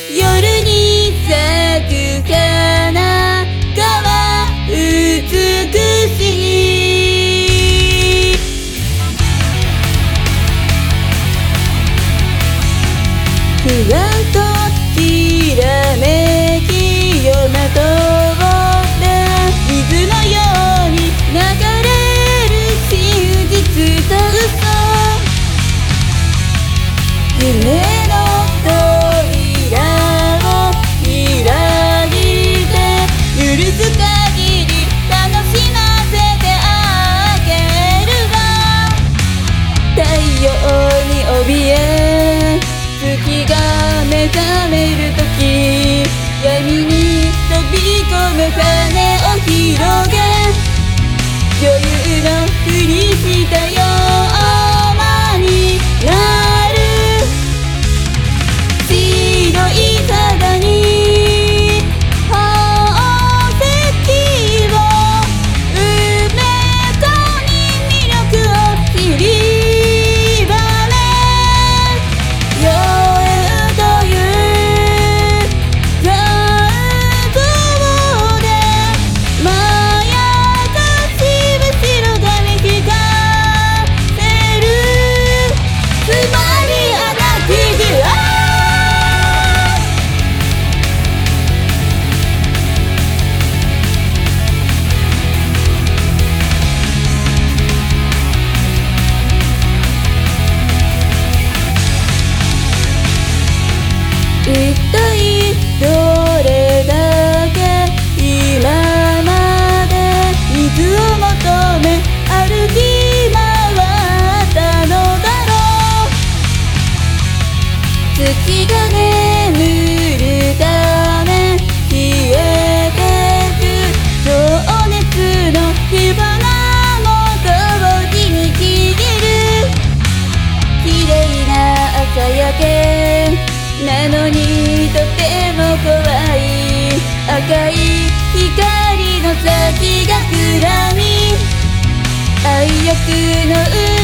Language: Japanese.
夜に咲く花が美しい。不安ときらめきよまとって水のように流れる真実と嘘。夢の扉を開いて許す限り楽しませてあげるわ。太陽に怯え月が目覚めるとき闇に飛び込む羽を広げ女優のふりしたようなになる。白い肌に宝石を埋め込み魅力を散りばめ酔えという残像でまやかし後ろ髪引かせる。つまりあなたが一体どれだけ今まで水を求め歩き回ったのだろう。月が眠るため消えてく情熱の火花も同時に消える。綺麗な朝焼けなのにとても怖い赤い光の先が暗み愛欲の